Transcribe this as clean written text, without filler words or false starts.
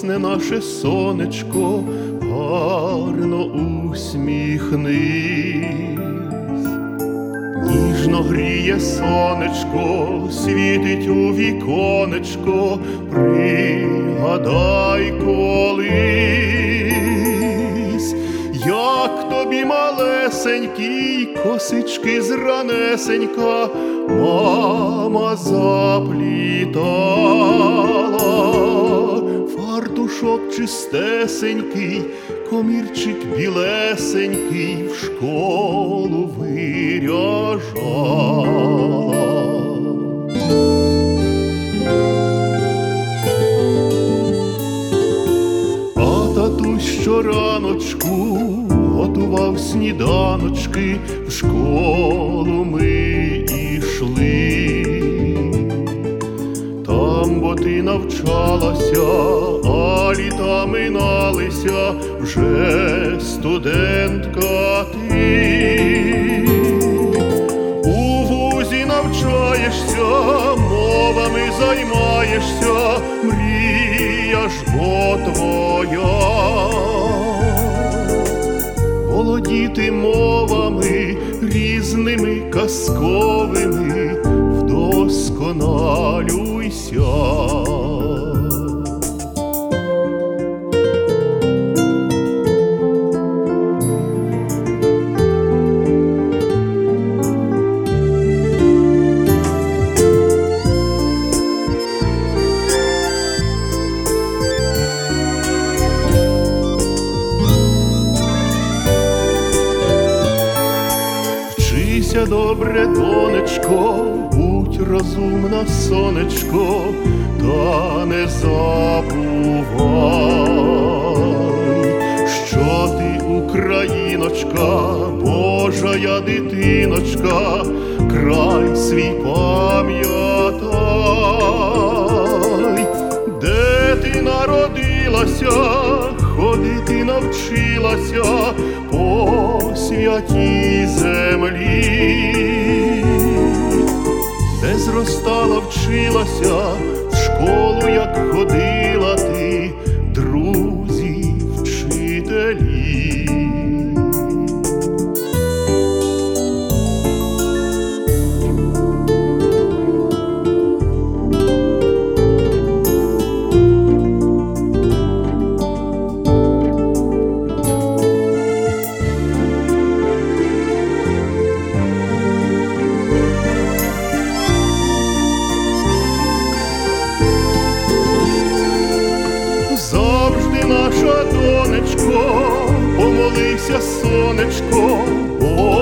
ясне наше сонечко, гарно усміхнись. Ніжно гріє сонечко, світить у віконечко, пригадай колись, як тобі малесенький косички зранесенька мама заплітала, фартушок чистесенький, комірчик білесенький в школу виряжала. А татусь щораночку готував сніданочки, в школу ми ішли. Там, бо ти навчалася, а літа миналися, вже студентка ти. У вузі навчаєшся, мовами займаєшся, мрія ж бо твоя. Володіти мовами різними казковими, вдосконалюйся. Вчися добре, донечко, будь розумна, сонечко, та не забувай, що ти україночка, Божая дитиночка, край свій пам'ятай. Де ти народилася, ходити навчилася по святій землі, де зростала, вчилася, в школу як ходила ти, друзі, вчителі. Завжди, наша донечко, помолися, сонечко,